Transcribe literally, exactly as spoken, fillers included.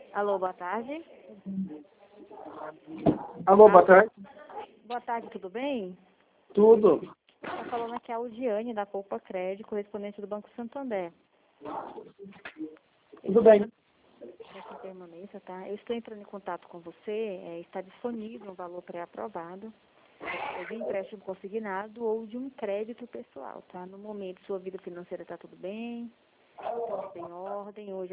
Alô, boa tarde. Alô, boa tarde. Boa tarde, tudo bem? Tudo. Está falando aqui a Audiane, da Poupa Crédito, correspondente do Banco Santander. Tudo bem. Essa permanência, tá? Eu estou entrando em contato com você, é, está disponível um valor pré-aprovado, é, de empréstimo consignado ou de um crédito pessoal, tá? No momento, sua vida financeira está tudo bem, está tudo em ordem, hoje